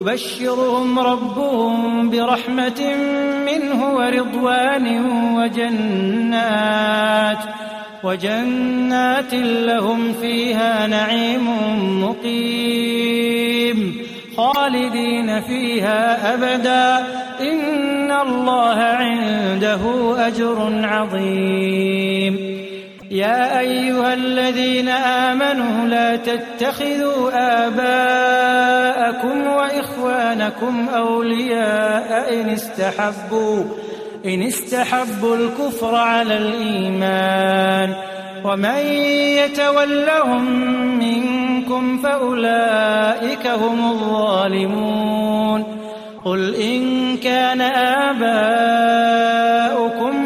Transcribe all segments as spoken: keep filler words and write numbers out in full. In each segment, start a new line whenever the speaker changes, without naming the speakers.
يبشرهم ربهم برحمة منه ورضوان وجنات وجنات لهم فيها نعيم مقيم خالدين فيها أبدا إن الله عنده أجر عظيم. يا أيها الذين آمنوا لا تتخذوا آباءكم وإخوانكم أولياء إن استحبوا إن استحبوا الكفر على الإيمان ومن يتولهم منكم فأولئك هم الظالمون. قل إن كان آباؤكم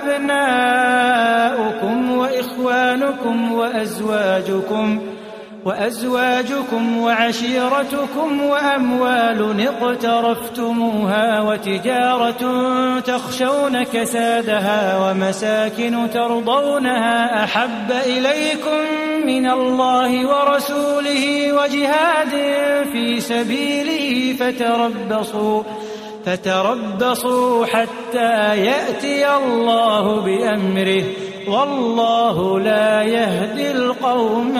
وأبناؤكم وإخوانكم وأزواجكم وأزواجكم وعشيرتكم وأموال اقترفتموها وتجارة تخشون كسادها ومساكن ترضونها أحب إليكم من الله ورسوله وجهاد في سبيله فتربصوا فتربصوا حتى يأتي الله بأمره والله لا يهدي القوم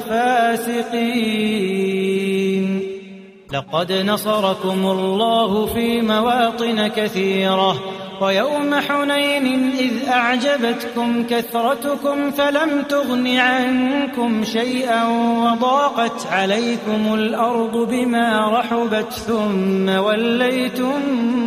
الفاسقين. لقد نصركم الله في مواطن كثيرة ويوم حنين إذ أعجبتكم كثرتكم فلم تغن عنكم شيئا وضاقت عليكم الأرض بما رحبت ثم وليتم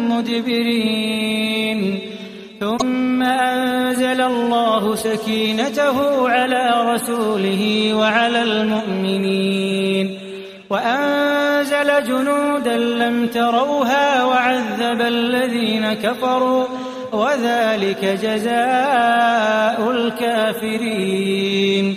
مدبرين. ثم أنزل الله سكينته على رسوله وعلى المؤمنين وأنزل جنودا لم تروها وعذب الذين كفروا وذلك جزاء الكافرين.